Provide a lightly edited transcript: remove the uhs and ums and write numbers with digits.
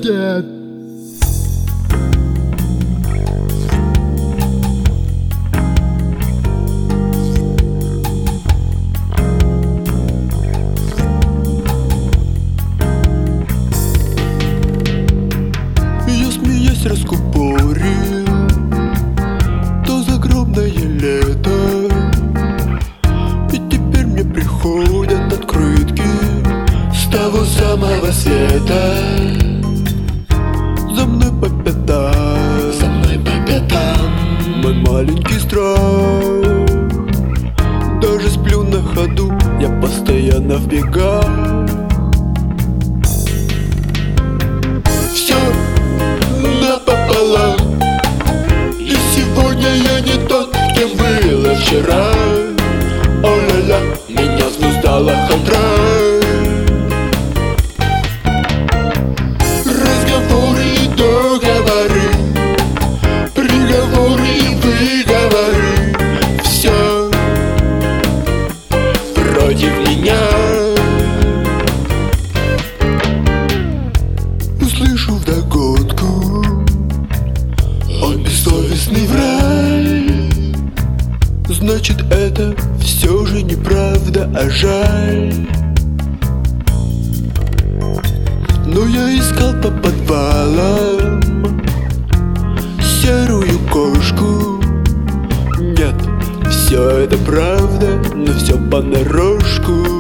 Нет. Я, смеясь, раскупорил то загробное лето, и теперь мне приходят открытки с того самого света. За мной по пятам мой маленький страх. Даже сплю на ходу, я постоянно в бегах. Все напополам, и сегодня я не тот, кем было вчера. О-ля-ля, меня взнуздала хандра. Разговоры и договоры, приговоры и выговоры, все против меня. Услышу вдогонку: он бессовестный враль. Значит, это все же неправда, а жаль. Но я искал по подвалам серую кошку. Нет, все это правда, но все понарошку.